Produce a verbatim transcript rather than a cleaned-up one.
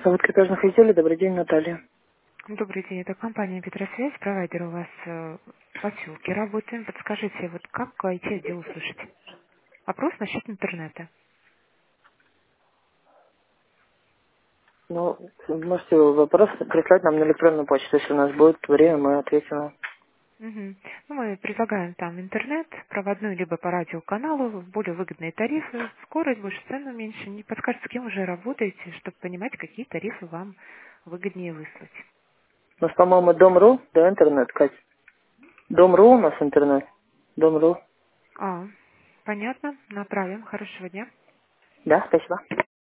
Завод крепежных изделий. Добрый день, Наталья. Добрый день, это компания Петросвязь, провайдер у вас э, в поселке. Работаем. Подскажите, вот как ай ти-отдел услышать? Вопрос насчет интернета. Ну, можете вопрос прислать нам на электронную почту. Если у нас будет время, мы ответим вам. Мгм. Ну, мы предлагаем там интернет, проводной либо по радиоканалу, более выгодные тарифы, скорость больше, цену меньше. Не подскажете, с кем уже работаете, чтобы понимать, какие тарифы вам выгоднее выслать. У нас, по-моему, Дом.ру, да, интернет, Кать? Дом.ру у нас интернет. Дом.ру. А, понятно, направим. Хорошего дня. Да, спасибо.